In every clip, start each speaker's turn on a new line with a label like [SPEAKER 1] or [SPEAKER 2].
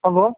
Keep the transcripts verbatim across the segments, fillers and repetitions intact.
[SPEAKER 1] Alô?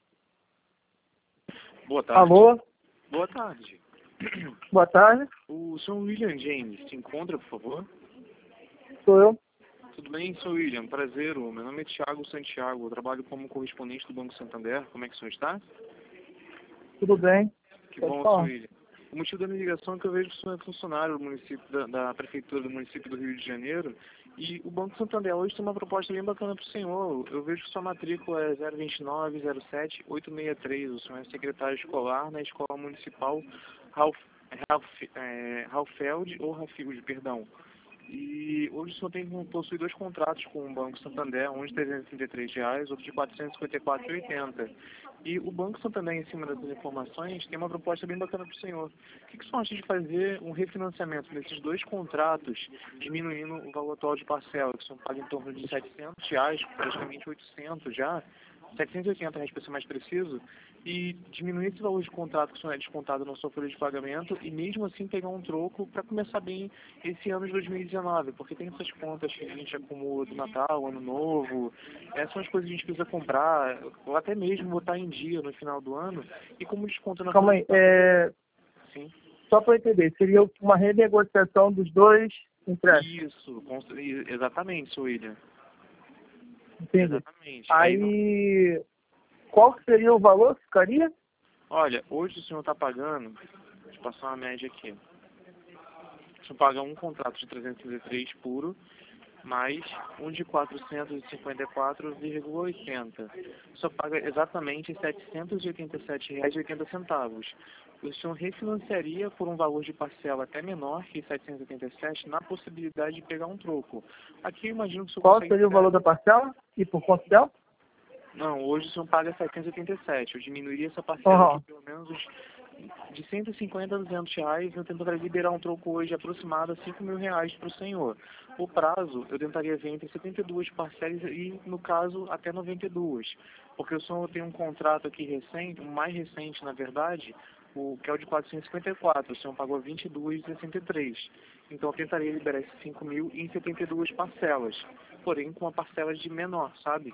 [SPEAKER 2] Boa tarde.
[SPEAKER 1] Alô?
[SPEAKER 2] Boa tarde.
[SPEAKER 1] Boa tarde.
[SPEAKER 2] O senhor William James se encontra, por favor?
[SPEAKER 1] Sou eu.
[SPEAKER 2] Tudo bem, senhor William? Prazer. Meu nome é Thiago Santiago. Eu trabalho como correspondente do Banco Santander. Como é que o senhor está?
[SPEAKER 1] Tudo bem?
[SPEAKER 2] Que
[SPEAKER 1] Pode
[SPEAKER 2] bom,
[SPEAKER 1] falar.
[SPEAKER 2] senhor William. O motivo da minha ligação é que eu vejo que o senhor é funcionário do município, da, da prefeitura do município do Rio de Janeiro, e o Banco Santander hoje tem uma proposta bem bacana para o senhor. Eu vejo que sua matrícula é zero dois nove zero sete oito seis três. O senhor é secretário escolar na Escola Municipal Ralph, Ralph, é, Ralfeld, ou Ralfield, perdão. E hoje o senhor tem, possui dois contratos com o Banco Santander, um de trezentos e trinta e três reais, outro de quatrocentos e cinquenta e quatro reais e oitenta centavos. E o Banco Santander, em cima dessas informações, tem uma proposta bem bacana para o senhor. O que, que o senhor acha de fazer um refinanciamento desses dois contratos, diminuindo o valor atual de parcela, que o senhor paga em torno de setecentos reais, praticamente oitocentos já, setecentos e oitenta reais para ser mais preciso, e diminuir esse valor de contrato que o senhor é descontado na sua folha de pagamento e mesmo assim pegar um troco para começar bem esse ano de dois mil e dezenove, porque tem essas contas que a gente acumula do Natal, Ano Novo, essas são as coisas que a gente precisa comprar, ou até mesmo botar em dia no final do ano, e como desconto na
[SPEAKER 1] Calma
[SPEAKER 2] folha
[SPEAKER 1] aí.
[SPEAKER 2] de pagamento.
[SPEAKER 1] É...
[SPEAKER 2] Sim.
[SPEAKER 1] Só para eu entender, seria uma renegociação dos dois empréstimos.
[SPEAKER 2] Isso, cons- exatamente, senhor William.
[SPEAKER 1] Entendi.
[SPEAKER 2] Exatamente. Aí, no-
[SPEAKER 1] Aí, qual que seria o valor que ficaria?
[SPEAKER 2] olha, hoje o senhor está pagando, deixa eu passar uma média aqui. O senhor paga um contrato de trezentos e trinta e três puro, mais um de quatrocentos e cinquenta e quatro vírgula oitenta. O senhor paga exatamente setecentos e oitenta e sete reais e oitenta centavos. O senhor refinanciaria por um valor de parcela até menor que setecentos e oitenta e sete, na possibilidade de pegar um troco. Aqui eu imagino que o senhor
[SPEAKER 1] Qual
[SPEAKER 2] consegue
[SPEAKER 1] seria o
[SPEAKER 2] pegar...
[SPEAKER 1] valor da parcela? E por quanto tempo?
[SPEAKER 2] Não, hoje o senhor paga setecentos e oitenta e sete. Eu diminuiria essa parcela
[SPEAKER 1] Aham.
[SPEAKER 2] aqui pelo menos uns de cento e cinquenta a duzentos reais. Eu tentaria liberar um troco hoje aproximado a cinco mil reais para o senhor. O prazo eu tentaria ver entre setenta e duas parcelas e, no caso, até noventa e duas. Porque o senhor tem um contrato aqui recente, o mais recente, na verdade, o que é o de quatrocentos e cinquenta e quatro. O senhor pagou vinte e dois reais e sessenta e três. Então eu tentaria liberar esses cinco mil em setenta e duas parcelas. Porém, com uma parcela de menor, sabe?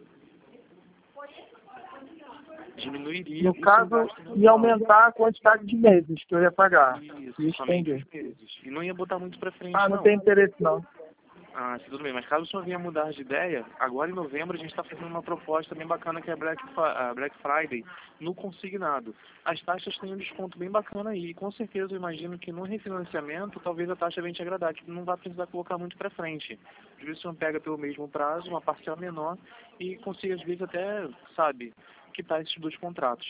[SPEAKER 2] Diminuiria
[SPEAKER 1] No
[SPEAKER 2] o seu
[SPEAKER 1] caso,
[SPEAKER 2] gasto
[SPEAKER 1] ia
[SPEAKER 2] mensal.
[SPEAKER 1] aumentar a quantidade de meses que eu ia pagar.
[SPEAKER 2] Isso,
[SPEAKER 1] E
[SPEAKER 2] somente
[SPEAKER 1] estender.
[SPEAKER 2] os meses. E não ia botar muito pra frente,
[SPEAKER 1] Ah, não
[SPEAKER 2] não.
[SPEAKER 1] tem interesse não.
[SPEAKER 2] Ah, sim, tudo bem. Mas caso o senhor venha mudar de ideia, agora em novembro a gente está fazendo uma proposta bem bacana que é a Black, Fri- a Black Friday no consignado. As taxas têm um desconto bem bacana aí. E com certeza eu imagino que no refinanciamento talvez a taxa venha te agradar, que não vai precisar colocar muito pra frente. Às vezes o senhor pega pelo mesmo prazo, uma parcela menor e consiga às vezes até, sabe, quitar esses dois contratos.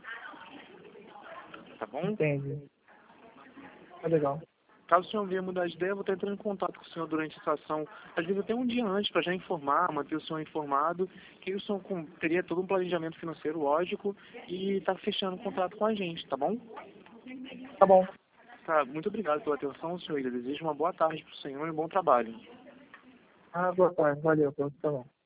[SPEAKER 2] Tá bom?
[SPEAKER 1] Entendi. Tá legal.
[SPEAKER 2] Caso o senhor venha mudar de ideia, eu vou estar entrando em contato com o senhor durante essa ação, às vezes até um dia antes, para já informar, manter o senhor informado, que o senhor com- teria todo um planejamento financeiro lógico e está fechando o contrato com a gente, tá bom?
[SPEAKER 1] Tá bom.
[SPEAKER 2] Tá, muito obrigado pela atenção, senhor. Eu desejo uma boa tarde para o senhor e um bom trabalho.
[SPEAKER 1] Ah, boa tarde. Valeu pelo seu